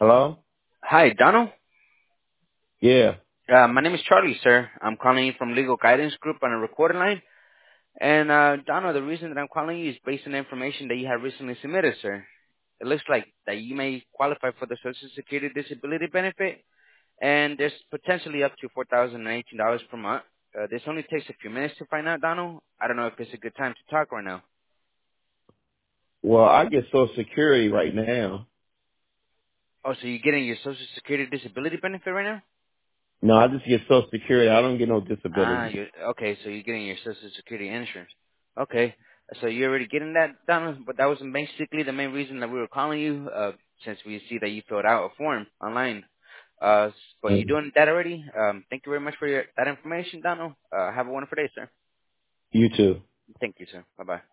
Hello? Hi, Donald. Yeah. My name is Charlie, sir. I'm calling you from Legal Guidance Group on a recorded line. And Donald, the reason that I'm calling you is based on the information that you have recently submitted, sir. It looks like that you may qualify for the Social Security Disability Benefit, and there's potentially up to $4,018 per month. This only takes a few minutes to find out, Donald. I don't know if it's a good time to talk right now. Well, I get Social Security right now. Oh, so you're getting your Social Security Disability Benefit right now? No, I just get Social Security. I don't get no Ah, disability. you're okay. So you're getting your Social Security insurance. Okay, so you're already getting that done. But that was basically the main reason that we were calling you, since we see that you filled out a form online. But you're Mm. doing that already. Thank you very much for that information, Donald. Have a wonderful day, sir. You too. Thank you, sir. Bye bye.